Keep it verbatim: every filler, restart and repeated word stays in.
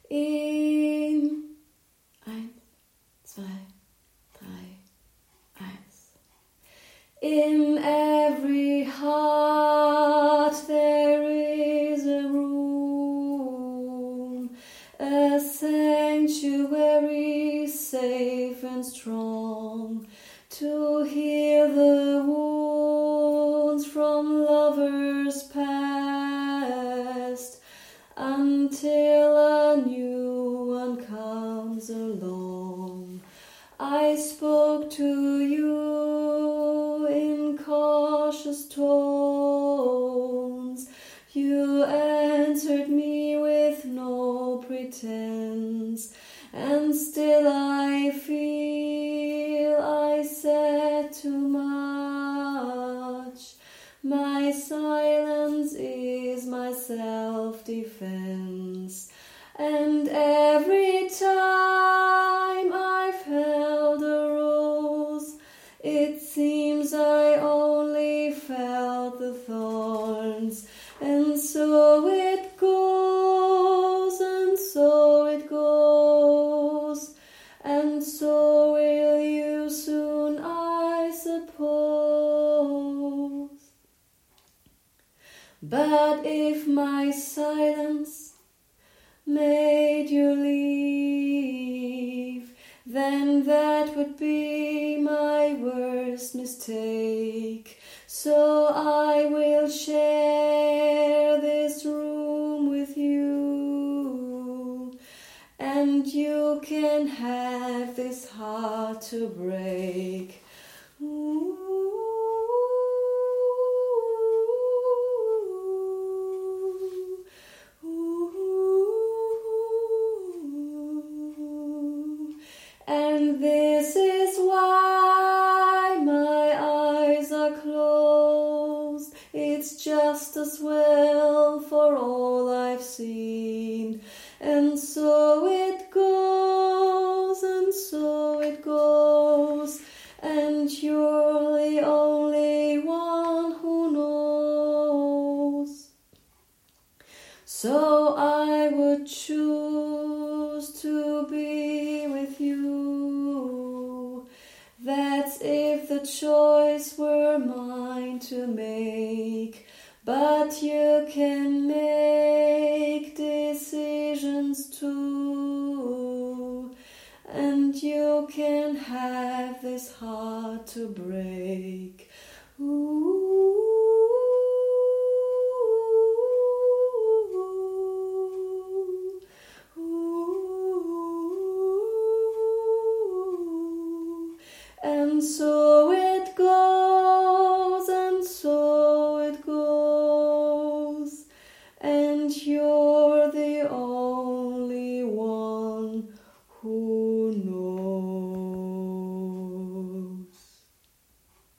in eins, zwei, drei, eins. In every heart there is a room, a sanctuary safe and strong, to heal the wounds from lovers past, until a new one comes along. I spoke to you in cautious tones. You answered me with no pretense, and still I feel I said too much. My silence is my self-defense, and every time I've held a rose, it seems I only felt the thorns. And so it goes, and so it goes, and so will you soon, I suppose. But if my silence made you leave, then that would be my worst mistake. So I will share this room with you, and you can have this heart to break. Ooh. And this is why my eyes are closed. It's just as well for all I've seen. And so it goes, and so it goes, and you're the only one who knows. So I would choose to be with you. That's if the choice were mine to make. But you can make decisions too, and you can have this heart to break. Ooh. And so it goes, and so it goes, and you